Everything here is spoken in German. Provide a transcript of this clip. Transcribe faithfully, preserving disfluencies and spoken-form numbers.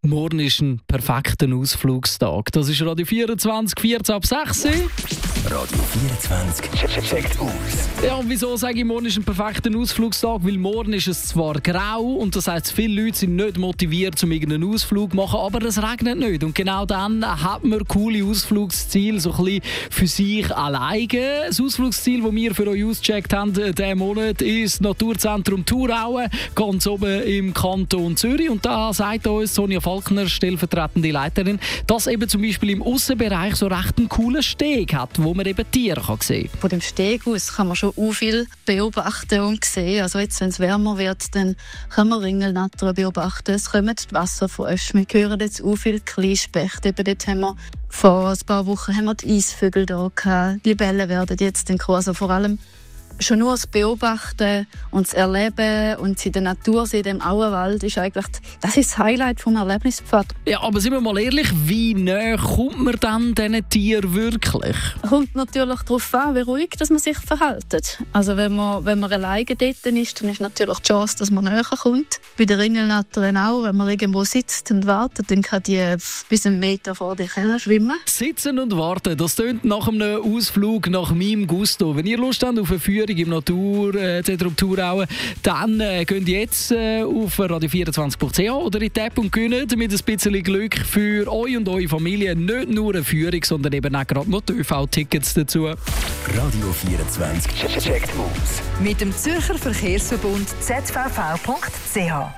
Morgen ist ein perfekter Ausflugstag. Das ist Radio vierundzwanzig, vierzehn ab sechs. Radio vierundzwanzig checkt aus. Ja, und wieso sage ich, morgen ist ein perfekter Ausflugstag? Weil morgen ist es zwar grau und das heisst, viele Leute sind nicht motiviert, um irgendeinen Ausflug zu machen, aber es regnet nicht. Und genau dann hat man coole Ausflugsziele, so ein bisschen für sich alleine. Das Ausflugsziel, das wir für euch ausgecheckt haben diesen Monat, ist das Naturzentrum Thurau, ganz oben im Kanton Zürich. Und da sagt uns Sonja Falkner, stellvertretende Leiterin, dass eben zum Beispiel im Aussenbereich so recht einen coolen Steg hat, wo man eben Tiere kann sehen kann. Von dem Steg aus kann man schon auch viel beobachten und sehen. Also jetzt, wenn es wärmer wird, dann kann man Ringelnattern beobachten. Es kommen die Wasserfrösche. Wir hören jetzt auch viele Kleinspechte. Eben dort haben wir vor ein paar Wochen haben wir die Eisvögel da gehabt. Die Libellen werden jetzt in also vor allem schon nur das Beobachten und das Erleben und in der Natur sehen, im Auenwald, ist eigentlich das, ist das Highlight vom Erlebnispfad. Ja, aber sind wir mal ehrlich, wie nah kommt man dann diesen Tieren wirklich? Kommt natürlich darauf an, wie ruhig dass man sich verhält. Also wenn man, wenn man alleine dort ist, dann ist natürlich die Chance, dass man näher kommt. Bei den Ringelnattern auch, wenn man irgendwo sitzt und wartet, dann kann die bis einen Meter vor dir schwimmen. Sitzen und warten, das tönt nach einem Ausflug nach meinem Gusto. Wenn ihr Lust habt auf eine Führung im Naturzentrum Thurau, dann äh, geht jetzt äh, auf radio vierundzwanzig punkt c h oder in die App und gönnt mit ein bisschen Glück für euch und eure Familie nicht nur eine Führung, sondern eben auch gerade noch Ö V-Tickets dazu. Radio vierundzwanzig checkt aus. Mit dem Zürcher Verkehrsverbund Z V V punkt c h.